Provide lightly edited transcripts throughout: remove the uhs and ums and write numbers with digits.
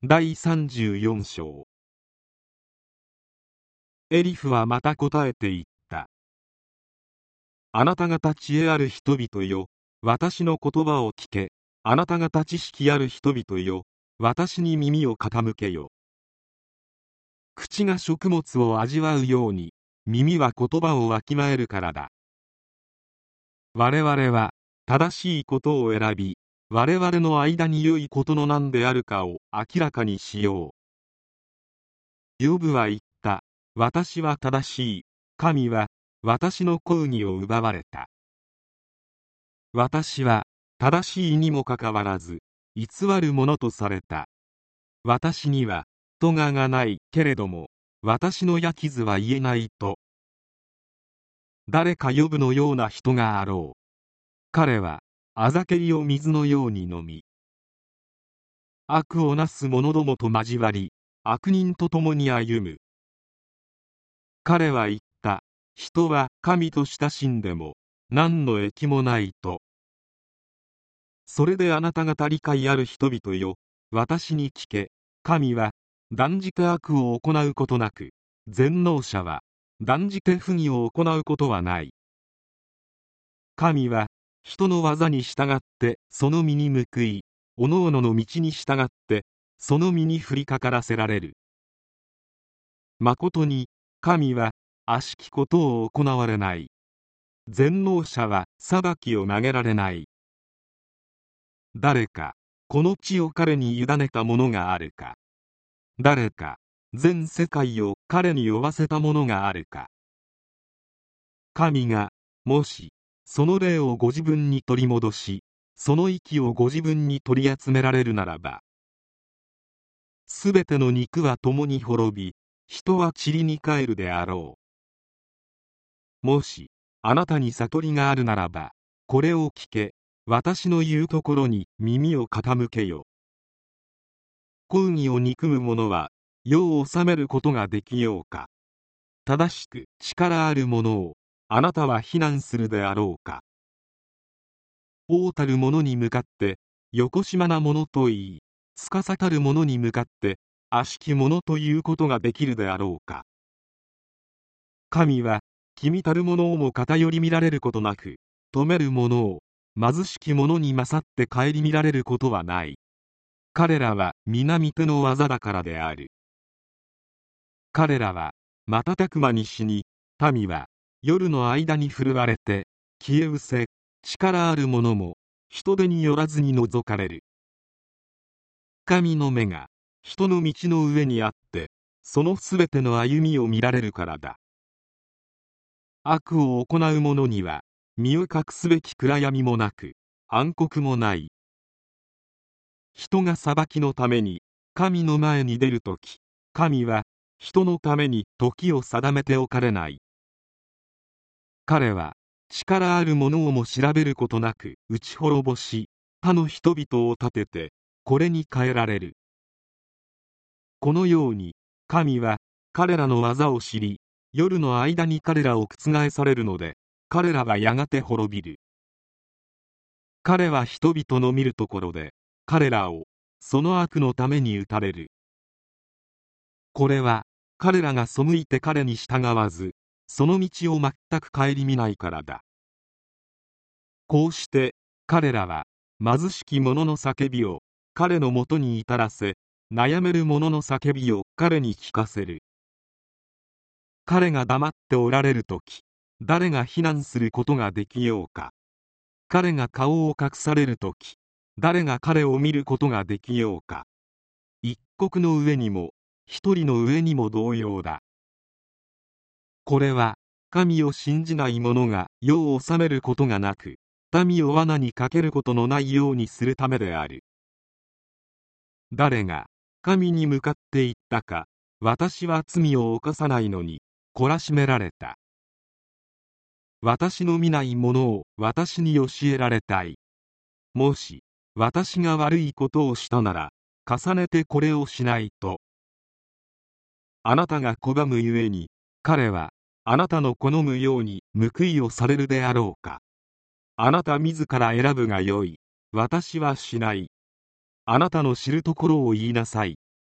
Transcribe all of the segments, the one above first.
第34章。エリフはまた答えて言った。あなた方知恵ある人々よ、私の言葉を聞け。あなた方知識ある人々よ、私に耳を傾けよ。口が食物を味わうように、耳は言葉をわきまえるからだ。我々は正しいことを選び、我々の間に良いことの何であるかを明らかにしよう。ヨブは言った。私は正しい。神は私の公義を奪われた。私は正しいにもかかわらず偽るものとされた。私には咎がないけれども、私の矢傷は言えないと。誰かヨブのような人があろう。彼はあざけりを水のように飲み、悪をなす者どもと交わり、悪人と共に歩む。彼は言った。人は神と親しんでも何の益もないと。それであなた方理解ある人々よ、私に聞け。神は断じて悪を行うことなく、全能者は断じて不義を行うことはない。神は人の技に従ってその身に報い、おのおのの道に従ってその身に降りかからせられる。まことに神は悪しきことを行われない。全能者は裁きを曲げられない。誰かこの地を彼に委ねたものがあるか。誰か全世界を彼に負わせたものがあるか。神がもしその霊をご自分に取り戻し、その息をご自分に取り集められるならば、すべての肉は共に滅び、人は塵に帰るであろう。もしあなたに悟りがあるならば、これを聞け。私の言うところに耳を傾けよ。公義を憎む者は世を治めることができようか。正しく力ある者をあなたは非難するであろうか。王たる者に向かってよこしまな者と言い、司たる者に向かって悪しき者ということができるであろうか。神は君たる者をも偏り見られることなく、富める者を貧しき者に勝って顧みられることはない。彼らは皆御手の技だからである。彼らは瞬く間に死に、民は夜の間に振るわれて消え失せ、力ある者も人手によらずに除かれる。神の目が人の道の上にあって、そのすべての歩みを見られるからだ。悪を行う者には身を隠すべき暗闇もなく、暗黒もない。人が裁きのために神の前に出るとき、神は人のために時を定めておかれない。彼は力ある者をも調べることなく打ち滅ぼし、他の人々を立ててこれに変えられる。このように神は彼らの技を知り、夜の間に彼らを覆されるので、彼らはやがて滅びる。彼は人々の見るところで彼らをその悪のために打たれる。これは彼らが背いて彼に従わず、その道を全く顧みないからだ。こうして彼らは貧しき者の叫びを彼のもとに至らせ、悩める者の叫びを彼に聞かせる。彼が黙っておられるとき、誰が非難することができようか。彼が顔を隠されるとき、誰が彼を見ることができようか。一国の上にも一人の上にも同様だ。これは神を信じない者が世を治めることがなく、民を罠にかけることのないようにするためである。誰が神に向かって言ったか。私は罪を犯さないのに懲らしめられた。私の見ないものを私に教えられたい。もし私が悪いことをしたなら重ねてこれをしないと。あなたが拒むゆえに彼はあなたの好むように報いをされるであろうか。あなた自ら選ぶがよい。私はしない。あなたの知るところを言いなさい。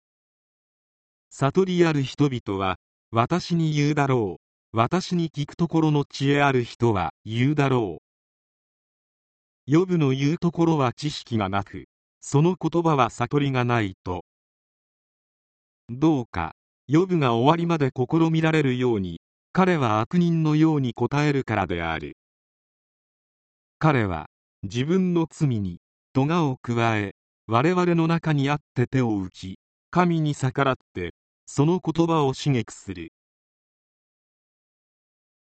悟りある人々は私に言うだろう。私に聞くところの知恵ある人は言うだろう。ヨブの言うところは知識がなく、その言葉は悟りがないと。どうかヨブが終わりまで試みられるように、彼は悪人のように答えるからである。彼は自分の罪に咎を加え、我々の中にあって手を打ち、神に逆らってその言葉を刺激する。